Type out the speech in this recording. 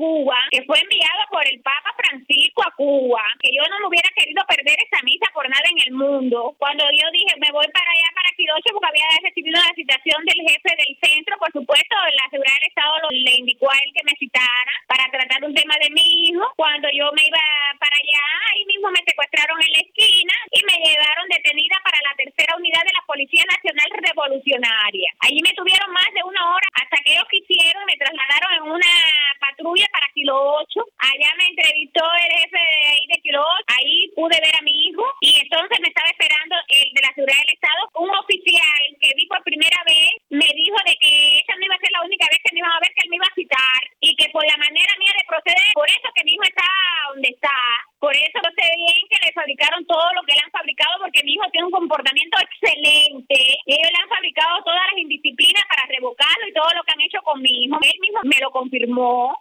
Cuba, que fue enviado por el Papa Francisco a Cuba, que yo no me hubiera querido perder esa misa por nada en el mundo. Cuando yo dije, me voy para allá, para Quiroche, porque había recibido la citación del jefe del centro, por supuesto, la seguridad del Estado le indicó a él que me citara para tratar un tema de mi hijo. Cuando yo me iba para allá, ahí mismo me secuestraron en la esquina y me llevaron detenida para la tercera unidad de la Policía Nacional Revolucionaria. Allí me tuvieron más de una hora hasta que ellos quisieron, me trasladaron en una patrulla para Kilo 8. Allá me entrevistó el jefe de Kilo 8. Ahí pude ver a mi hijo y entonces me estaba esperando el de la seguridad del Estado. Un oficial que vi por primera vez me dijo de que esa no iba a ser la única vez que me iban a ver, que él me iba a citar y que por la manera mía de proceder, por eso que mi hijo está donde está, por eso no sé bien que le fabricaron todo lo que le han fabricado, porque mi hijo tiene un comportamiento excelente y ellos le han fabricado todas las indisciplinas para revocarlo y todo lo que han hecho con mi hijo. Él mismo me lo confirmó.